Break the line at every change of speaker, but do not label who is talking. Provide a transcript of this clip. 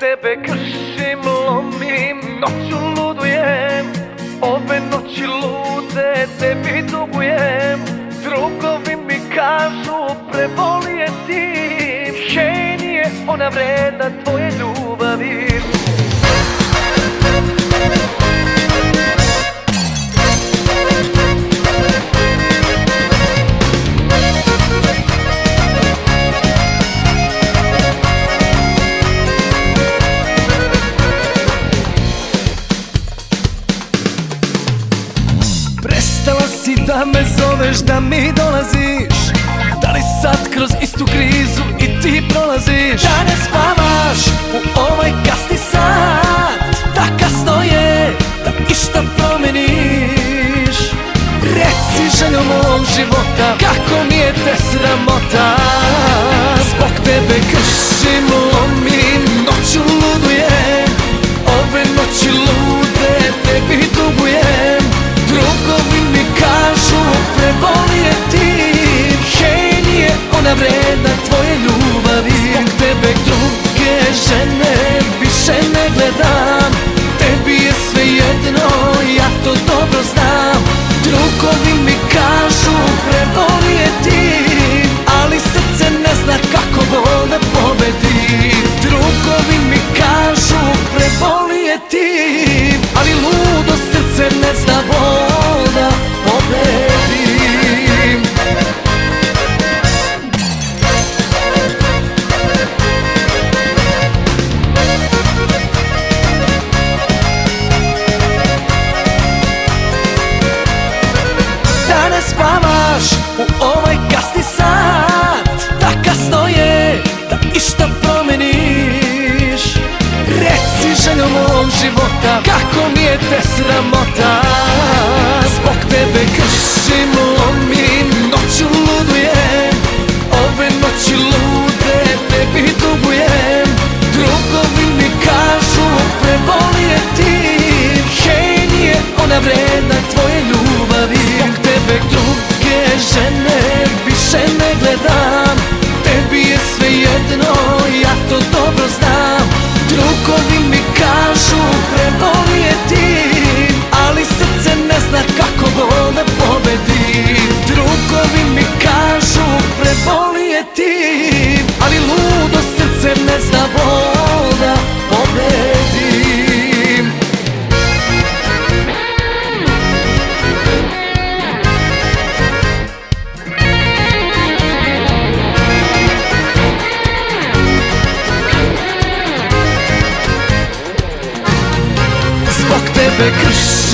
tebe kršim, lomim, noću ludujem. Ove noći lude tebi dugujem. Drugovi mi kažu preboli je ti. Hej, nije ona vredna tvoje ljubavi.
Prestala si da me zoveš, da mi dolaziš. Da li sad kroz istu krizu i ti prolaziš? Da ne spavaš u ovaj kasni sat. Da kasno je da išta promeniš. Reci željo mog života, kako mi je te sramota. Zbog tebe kršim, lomim, noću ludujem. Ove noći lude tebi dugujem. Drugovi mi kažu preboli je ti. Hej, nije ona vredna tvoje ljubavi. Zbog tebe druge žene više ne gledam. Tebi je sve jedno, ja to dobro znam. Drugovi mi kažu preboli je ti. Ali srce ne zna kako bol da pobedi. Drugovi mi kažu preboli je ti. Ali ludo srce ne zna bol da pobedi. Da ne spavaš u ovaj kasni sat. Da kasno je da išta promeniš. Reci željo mog života, kako mi je te sramota. Zbog tebe kršim, lomim, noću ludujem. Ove noći lude tebi dugujem. Drugovi mi kažu preboli je ti. Hej, nije ona vredna tvoje ljubavi. Zbog tebe druge žene više ne gledam. Tebi je sve jedno, ja to dobro znam. Drugovi mi kažu preboli je ti. Ali srce ne zna kako bol da pobedi. Drugovi mi kažu preboli je ti. Ali ludo srce ne zna bol da pobedi. Zbog tebe kršim,